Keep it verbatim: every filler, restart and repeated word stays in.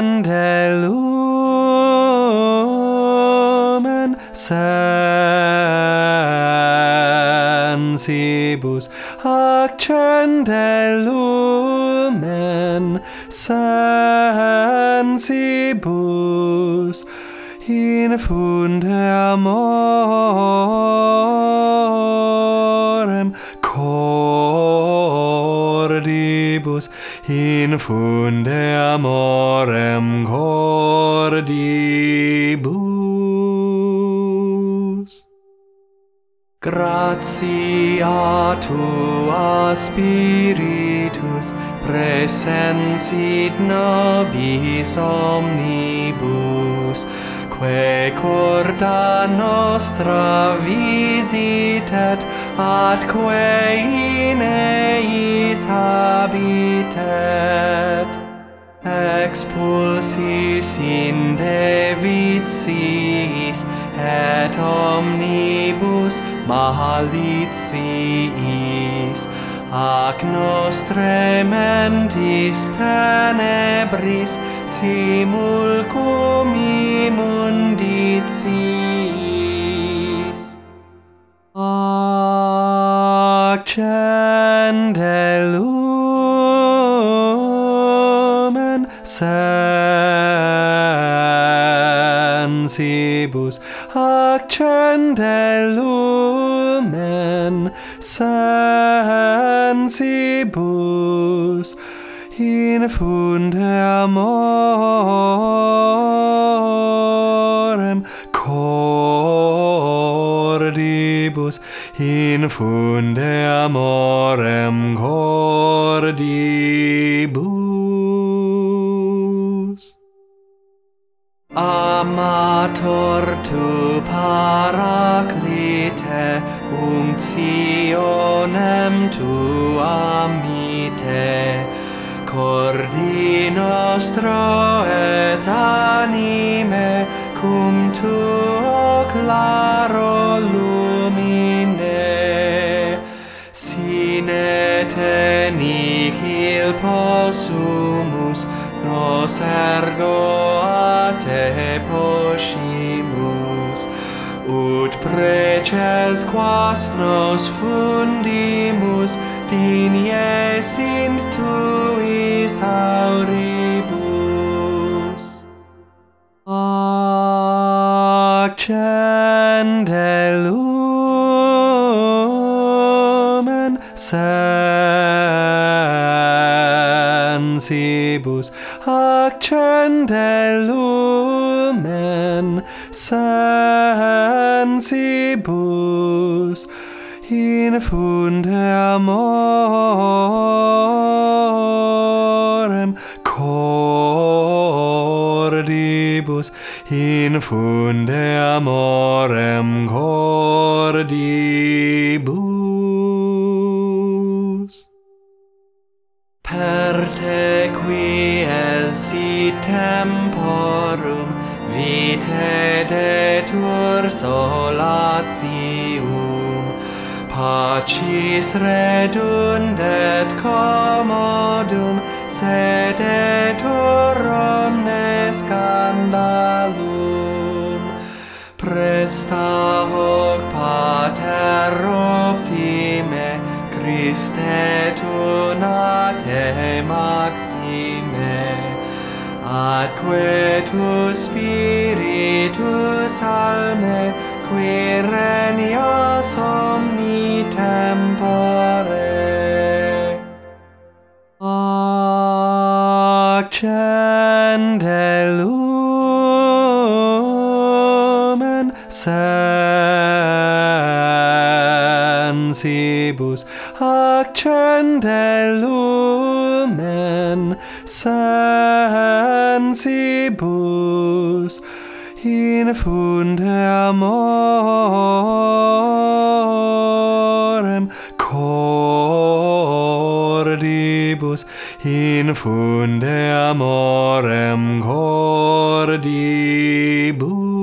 lumen sensibus, accende lumen sensibus, infunde amorem cordibus, infunde amorem cordibus. Gratia tua Spiritus praesensit nobis omnibus, quae corda nostra visitet, atque in eis habitet. Expulsis inde vitiis, et omnibus malitiis, ac nostre mentis tenebris simulcum imunditiis. Accende lumen sensibus, accende lumen sensibus, infunde amorem cordibus, infunde amorem cordibus. Amator tu Paraclite, unctionem tuam mite, cordi nostro et anime cum tuo claro lumine, sine te nihil possumus, nos ergo a te poscimus, ut preces quas nos fundimus, digne sint tuis auribus. Accende lumen sensibus, accende lumen sensibus, infunde amorem cordibus, infunde amorem cordibus. Per te qui esi temporum vitae detur solatium, pacis redundet commodum, sedetur omne scandalum. Presta hoc pater optime, Christe tu nate maxime, atque tu Spiritus alme, qui regnias omni tempore. Accende lumen sensibus, accende lumen sensibus, infunde amorem cordibus, infunde amorem cordibus.